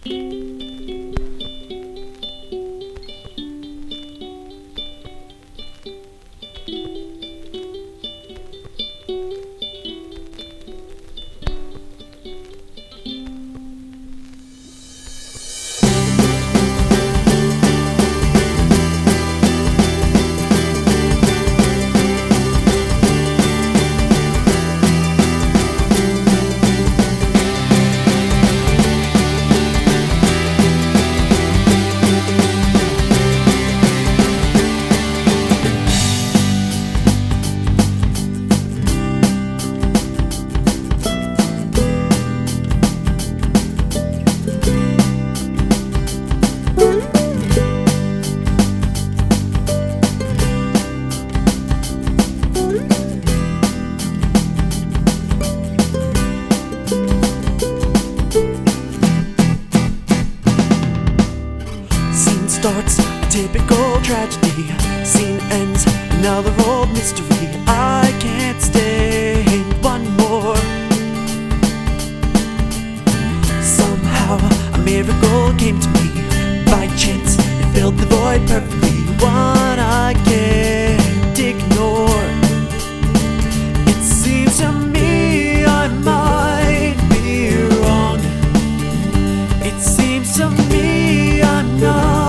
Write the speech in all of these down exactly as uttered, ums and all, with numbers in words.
Starts a typical tragedy. Scene ends, another old mystery. I can't stay one more. Somehow a miracle came to me. By chance it filled the void perfectly. What I can't ignore. It seems to me I might be wrong. It seems to me I'm not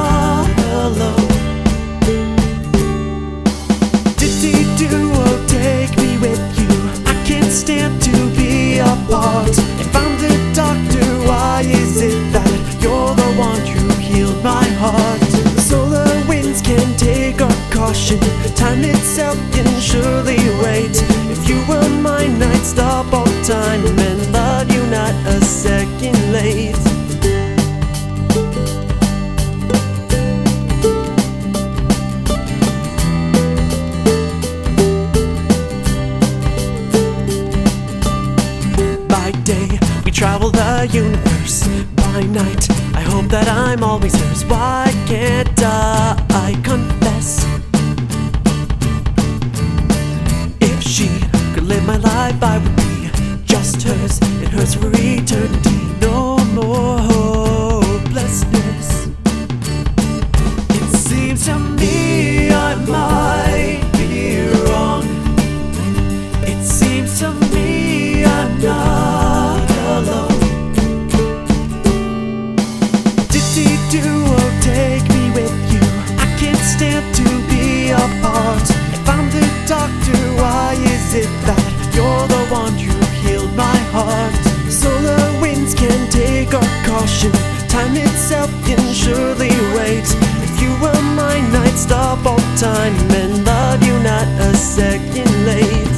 stand to be apart. If I'm the doctor, why is it that you're the one who healed my heart? The solar winds can take our caution. Time itself can surely wait. If you were mine, I'd stop all time and love you not a second late. We travel the universe. By night, I hope that I'm always hers. Why can't I confess? If she could live my life, I would be just hers. And hers for eternity. No more hopelessness. It seems to me I might be wrong. It seems to me I'm not take me with you. I can't stand to be apart. If I'm the doctor, why is it that you're the one who healed my heart? Solar winds can take our caution. Time itself can surely wait. If you were mine, I'd stop all time and love you not a second late.